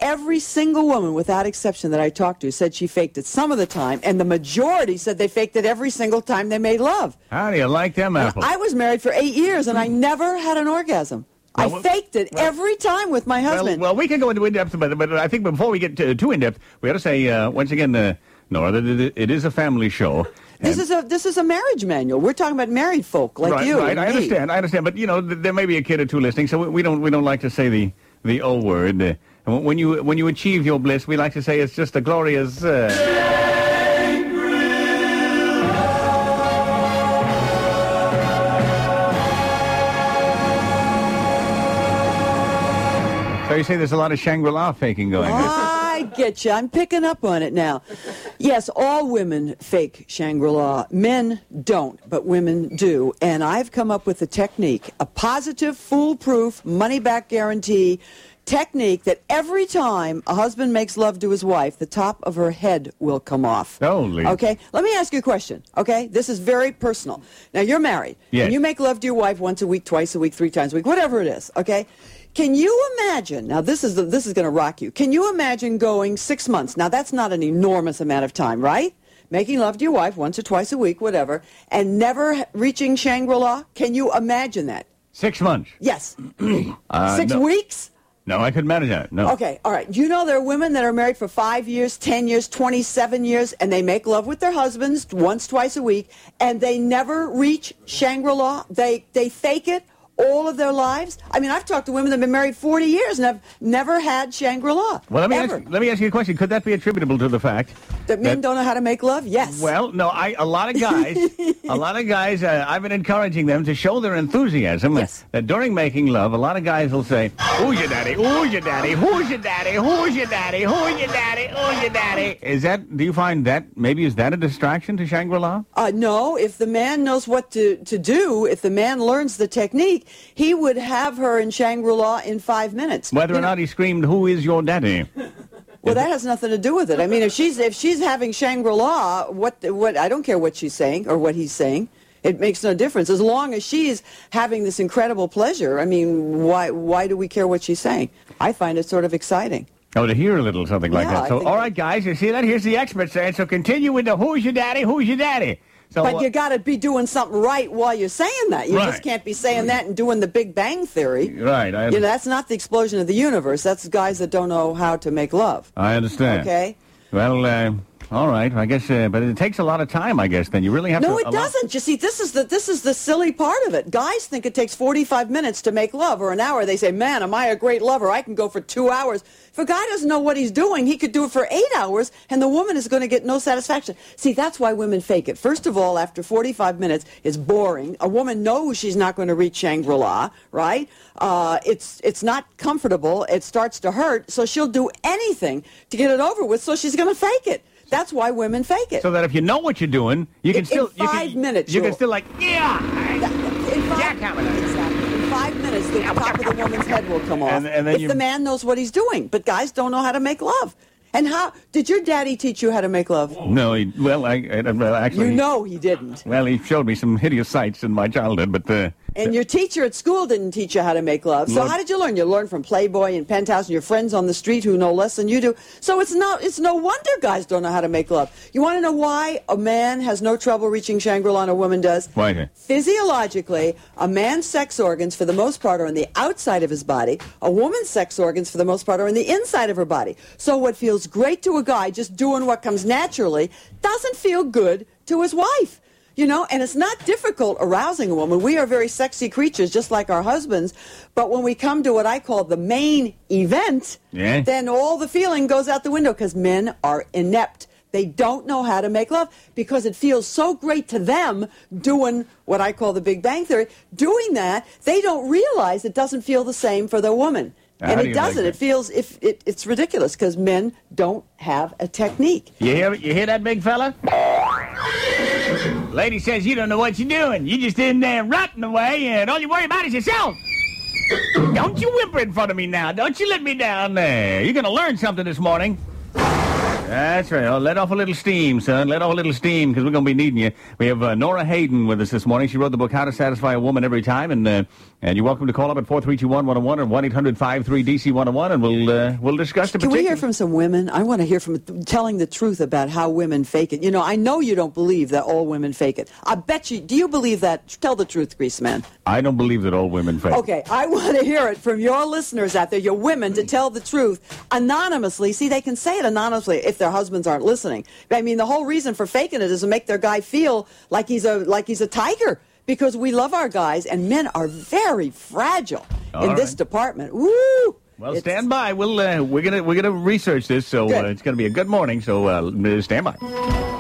every single woman, without exception, that I talked to said she faked it some of the time, and the majority said they faked it every single time they made love. How do you like them apples? I was married for 8 years, and I never had an orgasm. I faked it every time with my husband. Well, we can go into in-depth, but I think before we get too in-depth, we ought to say, once again, Nora, that it is a family show. This is a marriage manual. We're talking about married folk like you. Right, I understand. But, there may be a kid or two listening, so we don't like to say the O word. When you achieve your bliss, we like to say it's just a glorious... So you say there's a lot of Shangri-La faking going on. I get you. I'm picking up on it now. Yes, all women fake Shangri-La. Men don't, but women do. And I've come up with a technique, a positive, foolproof, money-back guarantee technique that every time a husband makes love to his wife, the top of her head will come off. Holy. Okay? Let me ask you a question, okay? This is very personal. Now, you're married. Yes. And you make love to your wife once a week, twice a week, 3 times a week, whatever it is, okay? Can you imagine, now this is going to rock you, can you imagine going 6 months? Now, that's not an enormous amount of time, right? Making love to your wife once or twice a week, whatever, and never reaching Shangri-La? Can you imagine that? 6 months? Yes. 6 weeks? No, I couldn't manage that. No. Okay, all right. You know there are women that are married for 5 years, 10 years, 27 years, and they make love with their husbands once, twice a week, and they never reach Shangri-La. They fake it all of their lives. I mean, I've talked to women that have been married 40 years and have never had Shangri-La. Well, let me ask you a question. Could that be attributable to the fact that men don't know how to make love? Yes. Well, no, a lot of guys, I've been encouraging them to show their enthusiasm. Yes. That during making love, a lot of guys will say, "Who's your daddy? Who's your daddy? Who's your daddy? Who's your daddy? Who's your daddy? Who's your daddy?" Do you find that, is that a distraction to Shangri-La? No, if the man knows what to do, if the man learns the technique, he would have her in Shangri-La in 5 minutes. Whether or not he screamed, "Who is your daddy?" Well, that has nothing to do with it. I mean, if she's having Shangri-La, what I don't care what she's saying or what he's saying. It makes no difference as long as she's having this incredible pleasure. I mean, why do we care what she's saying? I find it sort of exciting. Oh, to hear a little something like that. So, all right, guys, you see that? Here's the expert saying. So continue with the "Who's your daddy? Who's your daddy?" So, but you got to be doing something right while you're saying that. You just can't be saying that and doing the Big Bang Theory. Right. That's not the explosion of the universe. That's guys that don't know how to make love. I understand. Okay. Well, all right. I guess, but it takes a lot of time. I guess then you really have to. No, it doesn't. You see, this is the silly part of it. Guys think it takes 45 minutes to make love or an hour. They say, "Man, am I a great lover? I can go for 2 hours." If a guy doesn't know what he's doing, he could do it for 8 hours, and the woman is going to get no satisfaction. See, that's why women fake it. First of all, after 45 minutes, it's boring. A woman knows she's not going to reach Shangri-La, right? It's not comfortable. It starts to hurt, so she'll do anything to get it over with, so she's going to fake it. That's why women fake it. So that if you know what you're doing, you can still... In 5 minutes. You can still yeah! Exactly. In 5 minutes, the top of the woman's head will come off. And then if the man knows what he's doing. But guys don't know how to make love. And how... Did your daddy teach you how to make love? No, actually... You know he didn't. Well, he showed me some hideous sights in my childhood, but... And your teacher at school didn't teach you how to make love. So how did you learn? You learned from Playboy and Penthouse and your friends on the street who know less than you do. So it's no wonder guys don't know how to make love. You want to know why a man has no trouble reaching Shangri-La and a woman does? Why? Physiologically, a man's sex organs, for the most part, are on the outside of his body. A woman's sex organs, for the most part, are on the inside of her body. So what feels great to a guy just doing what comes naturally doesn't feel good to his wife. And it's not difficult arousing a woman. We are very sexy creatures, just like our husbands. But when we come to what I call the main event, then all the feeling goes out the window because men are inept. They don't know how to make love because it feels so great to them doing what I call the Big Bang Theory. Doing that, they don't realize it doesn't feel the same for their woman. And it doesn't. It feels it's ridiculous because men don't have a technique. You hear that, big fella? Lady says you don't know what you're doing. You just in there rotting away, and all you worry about is yourself. Don't you whimper in front of me now. Don't you let me down there. You're going to learn something this morning. That's right. Oh, let off a little steam, son. Let off a little steam, because we're going to be needing you. We have Nora Hayden with us this morning. She wrote the book, How to Satisfy a Woman Every Time, and you're welcome to call up at 432-1101 or 1-800-53-DC-101, and we'll discuss the particular. Can we hear from some women? I want to hear from telling the truth about how women fake it. You know, I know you don't believe that all women fake it. I bet you. Do you believe that? Tell the truth, Greaseman. I don't believe that all women fake it. Okay, I want to hear it from your listeners out there, your women, to tell the truth anonymously. See, they can say it anonymously if their husbands aren't listening. I mean, the whole reason for faking it is to make their guy feel like he's a tiger, because we love our guys, and men are very fragile in this department. Woo! Well, stand by. We're gonna research this, so it's gonna be a good morning. So stand by.